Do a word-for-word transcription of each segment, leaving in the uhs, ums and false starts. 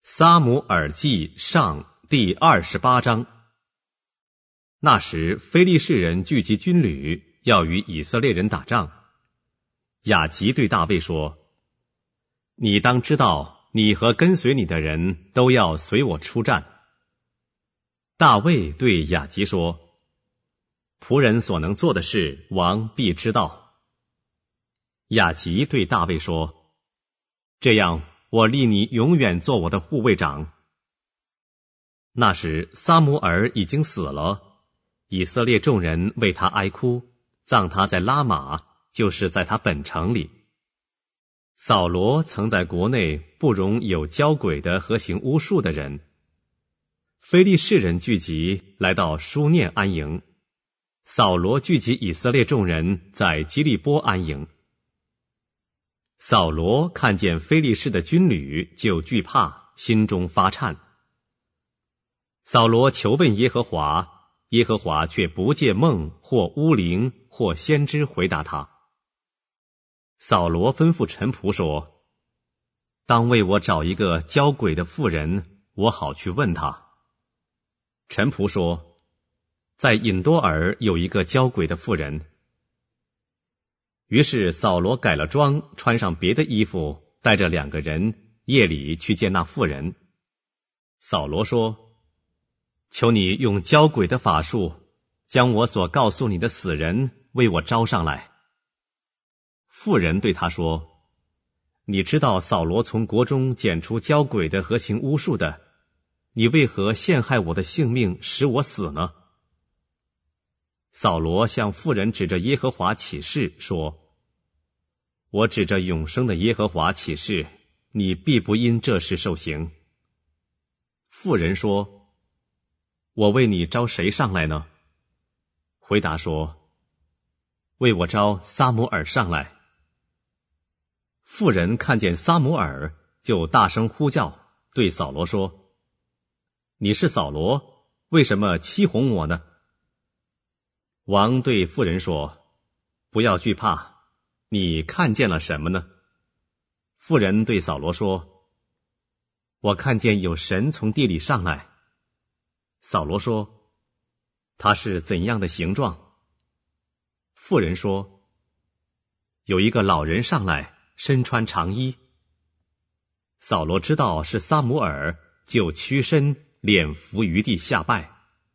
撒母耳记上第二十八章。那时非利士人聚集军旅，要与以色列人打仗。雅吉对大卫说：你当知道，你和跟随你的人都要随我出战。大卫对雅吉说：仆人所能做的事，王必知道。雅吉对大卫说：这样，我立你永远做我的护卫长。那时撒母耳已经死了，以色列众人为他哀哭，葬他在拉玛，就是在他本城里。扫罗曾在国内不容有交鬼的和行巫术的人。非利士人聚集来到书念安营，扫罗聚集以色列众人在基利波安营。扫罗看见非利士的军旅，就惧怕，心中发颤。扫罗求问耶和华，耶和华却不借梦或巫灵或先知回答他。扫罗吩咐臣仆说：当为我找一个交鬼的妇人，我好去问他。臣仆说：在隐多尔有一个交鬼的妇人。于是扫罗改了装，穿上别的衣服，带着两个人，夜里去见那妇人。扫罗说：求你用交鬼的法术，将我所告诉你的死人为我招上来。妇人对他说：你知道扫罗从国中拣出交鬼的和行巫术的，你为何陷害我的性命，使我死呢？扫罗向妇人指着耶和华起誓说：我指着永生的耶和华起誓，你必不因这事受刑。妇人说：我为你招谁上来呢？回答说：为我招撒母耳上来。妇人看见撒母耳，就大声呼叫，对扫罗说：你是扫罗，为什么欺哄我呢？王对妇人说：不要惧怕，你看见了什么呢？妇人对扫罗说：我看见有神从地里上来。扫罗说：他是怎样的形状？妇人说：有一个老人上来，身穿长衣。扫罗知道是撒母耳，就屈身，脸伏于地下拜。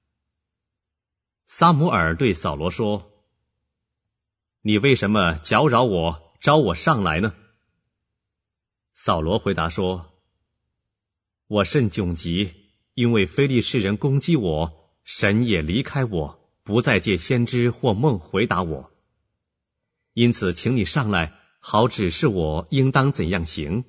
撒母耳对扫罗说：你为什么搅扰我，招我上来呢？扫罗回答说：我甚窘急，因为非利士人攻击我，神也离开我，不再借先知或梦回答我。因此请你上来，好指示我应当怎样行。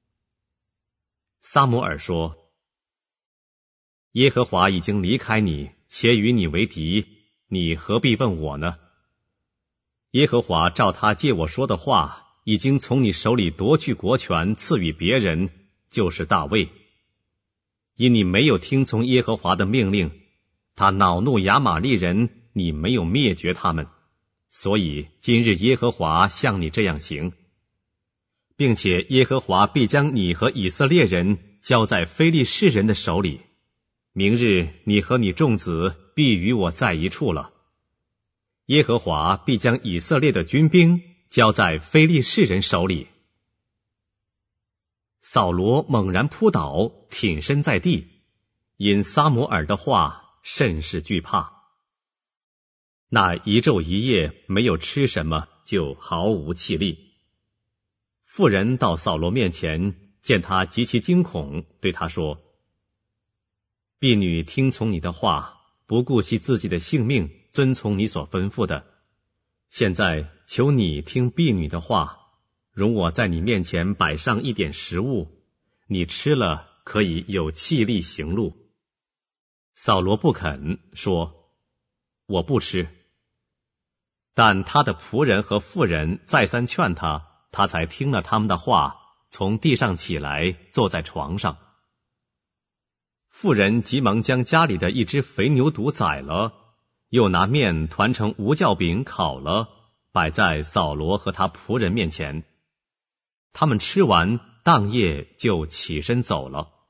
撒母耳说：耶和华已经离开你，且与你为敌，你何必问我呢？耶和华照他借我说的话，已经从你手里夺去国权，赐予别人，就是大卫。因你没有听从耶和华的命令，他恼怒亚玛力人，你没有灭绝他们，所以今日耶和华向你这样行，并且耶和华必将你和以色列人交在非利士人的手里。明日你和你众子必与我在一处了。耶和华必将以色列的军兵交在非利士人手里。扫罗猛然扑倒，挺身在地，因撒母耳的话甚是惧怕。那一昼一夜没有吃什么，就毫无气力。妇人到扫罗面前，见他极其惊恐，对他说：婢女听从你的话，不顾惜自己的性命，遵从你所吩咐的。现在求你听婢女的话，容我在你面前摆上一点食物，你吃了可以有气力行路。扫罗不肯，说：我不吃。但他的仆人和妇人再三劝他，他才听了他们的话，从地上起来，坐在床上。妇人急忙将家里的一只肥牛犊宰了，又拿面团成无酵饼烤了，摆在扫罗和他仆人面前。他们吃完，当夜就起身走了。